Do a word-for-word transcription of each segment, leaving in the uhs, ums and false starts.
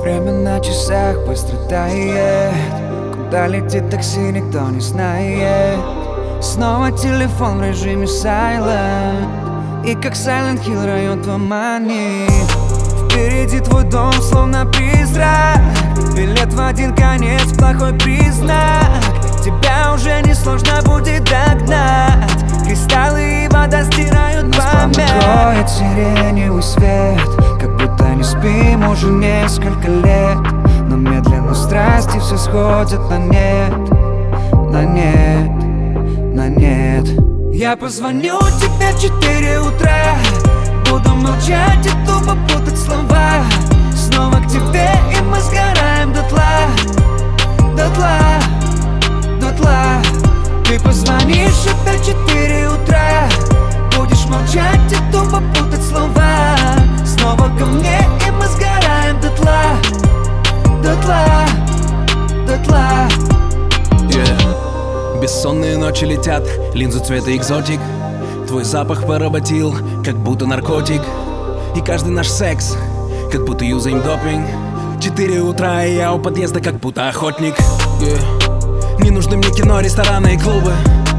Время на часах быстро тает. Куда летит такси, никто не знает. Снова телефон в режиме silent. И как Silent Hill район туманит. Впереди твой дом, словно призрак. Билет в один конец, плохой признак. Тебя уже не сложно будет догнать. Кристаллы и вода стирают память. Нас покроет сиреневый свет, как будто не спим уже несколько лет. Но медленно страсти все сходят на нет, на нет, на нет. Я позвоню тебе в четыре утра. Буду молчать и тупо путать слова. Снова к тебе, и мы сгораем дотла, дотла, дотла. Ты позвонишь опять в четыре утра. Будешь молчать и тупо путать слова. Снова ко мне, и мы сгораем дотла, дотла, дотла. Yeah. Бессонные ночи летят, линзу цвета экзотик. Твой запах поработил, как будто наркотик. И каждый наш секс, как будто юзаем допинг. Четыре утра, и я у подъезда, как будто охотник. Yeah. Не нужны мне кино, рестораны и клубы.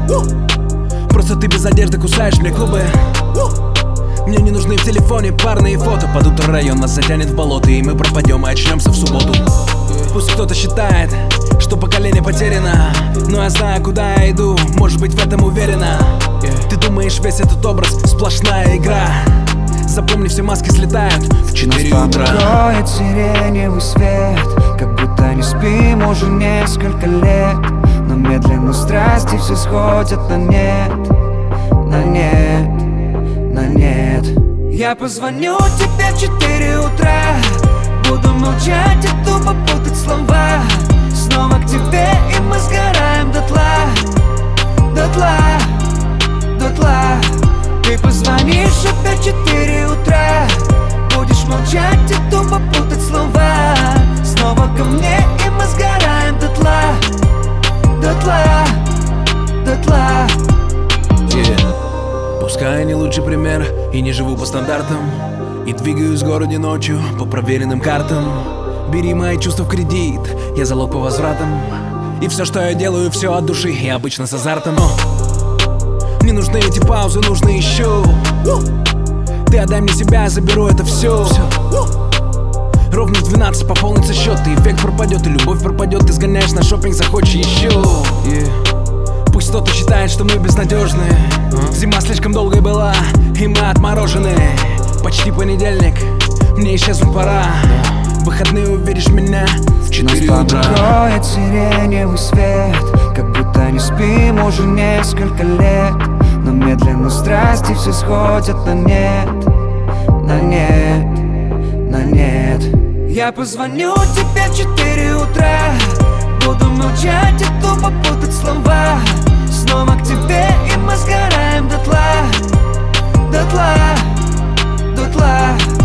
Просто ты без одежды кусаешь мне губы. Мне не нужны в телефоне парные фото. Под утро район нас затянет в болото, и мы пропадем и очнемся в субботу. Пусть кто-то считает, что поколение потеряно, но я знаю, куда я иду, может быть, в этом уверена. Ты думаешь, весь этот образ сплошная игра? Запомни, все маски слетают в четыре утра. Нас покроет сиреневый свет, как будто не спим уже несколько лет. Но медленно страсти все сходят на нет, на нет, на нет. Я позвоню тебе в четыре утра. Буду молчать и тупо путать слова. Снова к тебе, и мы сгораем дотла, дотла, дотла. Ты позвонишь опять в четыре утра. Будешь молчать и тупо путать слова. Снова ко мне, и мы сгораем дотла, дотла, дотла. Yeah. Пускай я не лучший пример и не живу по стандартам, и двигаюсь в городе ночью по проверенным картам. Бери мои чувства в кредит, я залог по возвратам. И все, что я делаю, все от души, и обычно с азартом. Не нужны эти паузы, нужны еще. Ты отдай мне себя, я заберу это все. Ровно в двенадцать пополнится счет, и эффект пропадет, и любовь пропадет. Ты сгоняешь на шопинг, захочешь еще. Yeah. Пусть кто-то считает, что мы безнадежны. uh. Зима слишком долгой была, и мы отморожены. Почти понедельник, мне исчезнуть пора. В выходные увидишь меня в четыре утра. Нас покроет сиреневый свет, как будто не спим уже несколько лет. Но медленно страсти все сходят на нет, на нет, на нет. Я позвоню тебе в четыре утра. Буду молчать и тупо путать слова. Снова к тебе, и мы сгораем дотла, дотла, дотла.